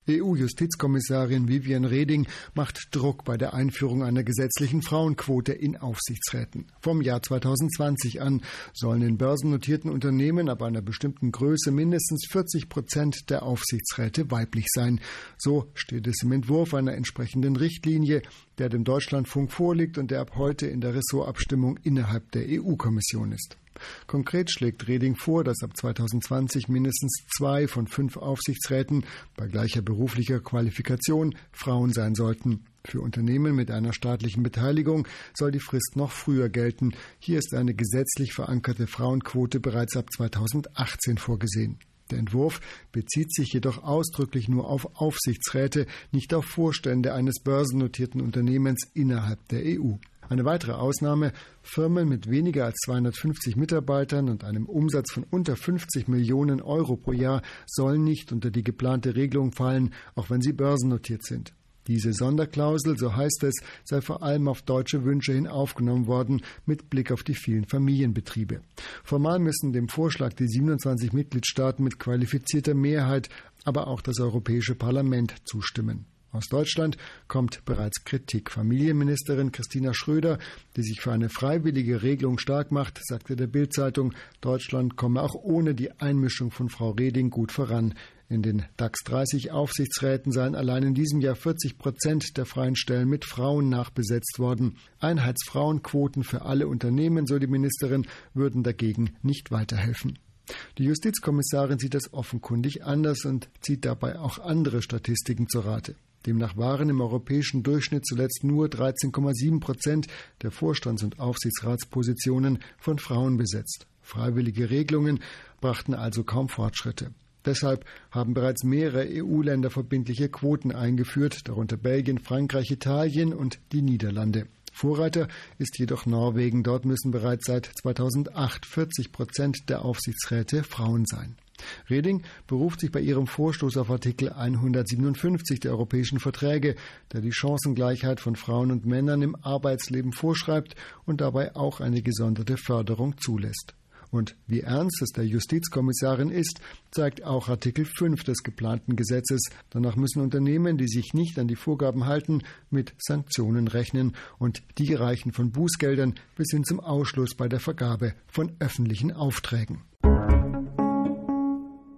EU-Justizkommissarin Viviane Reding macht Druck bei der Einführung einer gesetzlichen Frauenquote in Aufsichtsräten. Vom Jahr 2020 an sollen in börsennotierten Unternehmen ab einer bestimmten Größe mindestens 40% der Aufsichtsräte weiblich sein. So steht es im Entwurf einer entsprechenden Richtlinie, der dem Deutschlandfunk vorliegt und der ab heute in der Ressortabstimmung innerhalb der EU-Kommission ist. Konkret schlägt Reding vor, dass ab 2020 mindestens 2 von 5 Aufsichtsräten bei gleicher beruflicher Qualifikation Frauen sein sollten. Für Unternehmen mit einer staatlichen Beteiligung soll die Frist noch früher gelten. Hier ist eine gesetzlich verankerte Frauenquote bereits ab 2018 vorgesehen. Der Entwurf bezieht sich jedoch ausdrücklich nur auf Aufsichtsräte, nicht auf Vorstände eines börsennotierten Unternehmens innerhalb der EU. Eine weitere Ausnahme: Firmen mit weniger als 250 Mitarbeitern und einem Umsatz von unter 50 Millionen Euro pro Jahr sollen nicht unter die geplante Regelung fallen, auch wenn sie börsennotiert sind. Diese Sonderklausel, so heißt es, sei vor allem auf deutsche Wünsche hin aufgenommen worden, mit Blick auf die vielen Familienbetriebe. Formal müssen dem Vorschlag die 27 Mitgliedstaaten mit qualifizierter Mehrheit, aber auch das Europäische Parlament zustimmen. Aus Deutschland kommt bereits Kritik. Familienministerin Christina Schröder, die sich für eine freiwillige Regelung stark macht, sagte der Bild-Zeitung, Deutschland komme auch ohne die Einmischung von Frau Reding gut voran. In den DAX 30 Aufsichtsräten seien allein in diesem Jahr 40% der freien Stellen mit Frauen nachbesetzt worden. Einheitsfrauenquoten für alle Unternehmen, so die Ministerin, würden dagegen nicht weiterhelfen. Die Justizkommissarin sieht das offenkundig anders und zieht dabei auch andere Statistiken zu Rate. Demnach waren im europäischen Durchschnitt zuletzt nur 13,7% der Vorstands- und Aufsichtsratspositionen von Frauen besetzt. Freiwillige Regelungen brachten also kaum Fortschritte. Deshalb haben bereits mehrere EU-Länder verbindliche Quoten eingeführt, darunter Belgien, Frankreich, Italien und die Niederlande. Vorreiter ist jedoch Norwegen. Dort müssen bereits seit 2008 40% der Aufsichtsräte Frauen sein. Reding beruft sich bei ihrem Vorstoß auf Artikel 157 der europäischen Verträge, der die Chancengleichheit von Frauen und Männern im Arbeitsleben vorschreibt und dabei auch eine gesonderte Förderung zulässt. Und wie ernst es der Justizkommissarin ist, zeigt auch Artikel 5 des geplanten Gesetzes. Danach müssen Unternehmen, die sich nicht an die Vorgaben halten, mit Sanktionen rechnen. Und die reichen von Bußgeldern bis hin zum Ausschluss bei der Vergabe von öffentlichen Aufträgen.